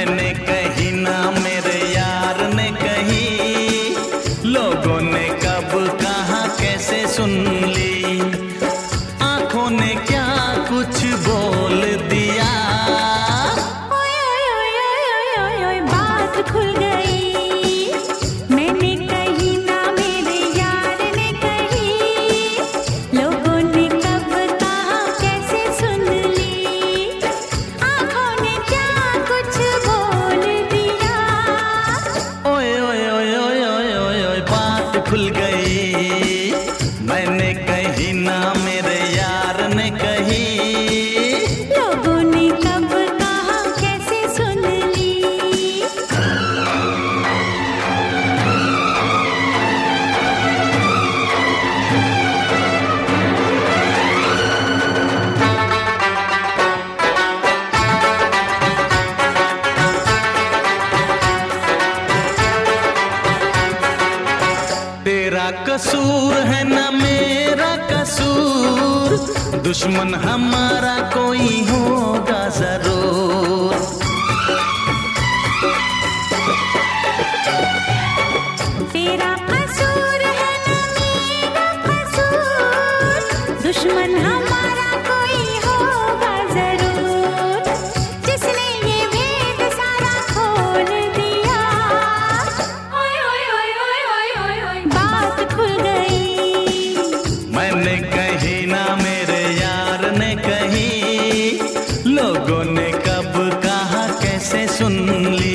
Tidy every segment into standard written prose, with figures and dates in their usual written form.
मैंने कही ना मेरे यार ने कही, लोगों ने कब कहा कैसे सुन ली, आंखों ने क्या कुछ बोल दिया। ओए ओए ओए ओए ओए ओए बात खुल गई, मैंने कही ना मेरे यार ने कही, लोगों ने कब कहा कैसे सुन ली, आंखों ने क्या कुछ बोल दिया। ओए ओए ओए ओए ओए ओए ओए बात खुल गई, मैंने कही ना मेरे यार ने कही, लोगों ने कब कहा कैसे सुन ली। तेरा कसूर है न मेरा कसूर, दुश्मन हमारा कोई होगा जरूर। तेरा कसूर है ना मेरा कसूर, दुश्मन हमारा कोई होगा जरूर, जिसने ये भेद सारा खोल दिया। ओए ओए ओए ओए ओए ओए ओए बात खुल गई, मैंने कही ना मेरे यार ने कही, लोगों ने कब कहा कैसे सुन ली।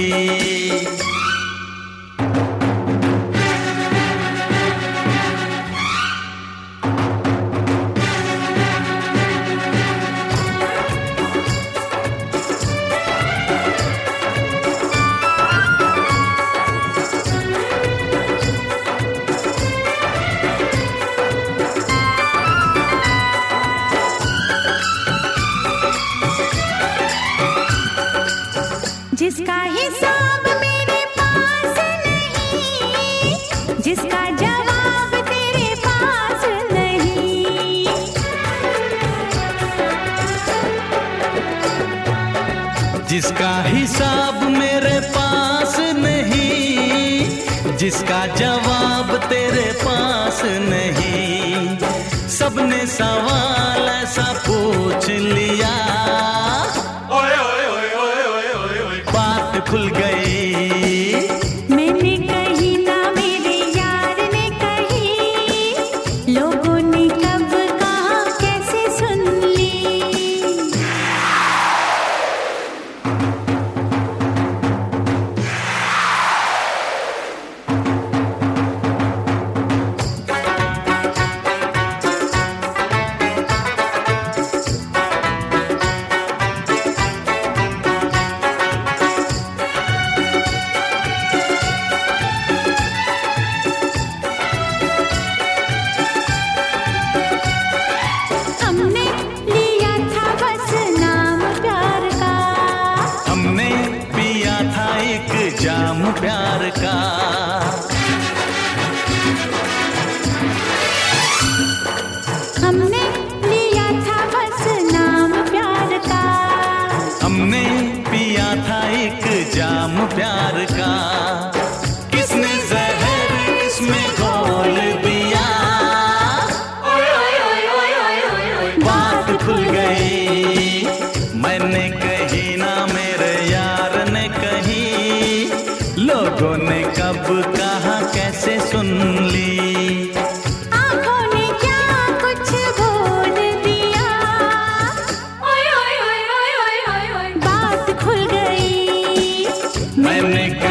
जिसका हिसाब मेरे पास नहीं, जिसका जवाब तेरे पास नहीं, जिसका हिसाब मेरे पास नहीं, जिसका जवाब तेरे पास नहीं, सबने सवाल ऐसा पूछ लिया। ओए ओए ओए ओए ओए ओए ओए बात खुल गई, मैंने कही ना मेरे यार ने कही, लोगों ने कब कहा कैसे सुन ली। हमने लिया था बस नाम प्यार का, हमने पिया था एक जाम प्यार का, हमने लिया था बस नाम प्यार का, हमने पिया था एक जाम प्यार का, किसने जहर इसमें घोल दिया। ओए ओए ओए ओए ओए ओए ओए बात खुल गई, मैंने कही ना मेरे यार ने कही, लोगों ने कब कहा कैसे सुन ली, आंखों ने क्या कुछ बोल दिया। ओए ओए ओए ओए ओए ओए बात खुल गई, मैंने